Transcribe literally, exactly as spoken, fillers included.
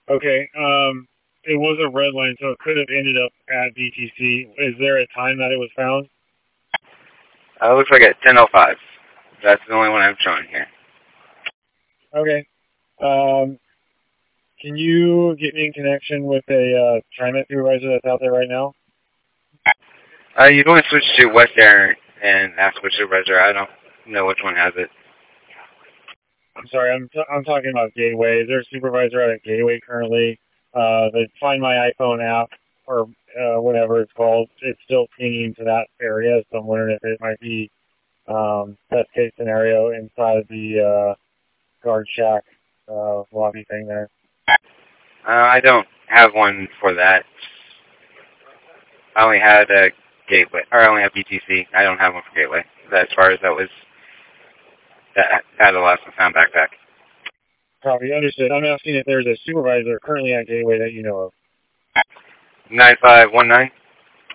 Okay. Um, it was a red line, so it could have ended up at B T C. Is there a time that it was found? Uh, it looks like at ten oh five. That's the only one I'm showing here. Okay. Um, can you get me in connection with a uh, TriMet supervisor that's out there right now? Uh, you'd want to switch to West Air and ask which supervisor. I don't know which one has it. I'm sorry, I'm t- I'm talking about Gateway. Is there a supervisor out at Gateway currently? Uh, the Find My iPhone app or uh, whatever it's called, it's still pinging to that area. So I'm wondering if it might be um, best case scenario inside the uh, guard shack uh, lobby thing there. Uh, I don't have one for that. I only had a Gateway, or I only have B T C. I don't have one for Gateway. As far as that was, that had a lost and found backpack. Copy, understood. I'm asking if there's a supervisor currently at Gateway that you know of. nine five one nine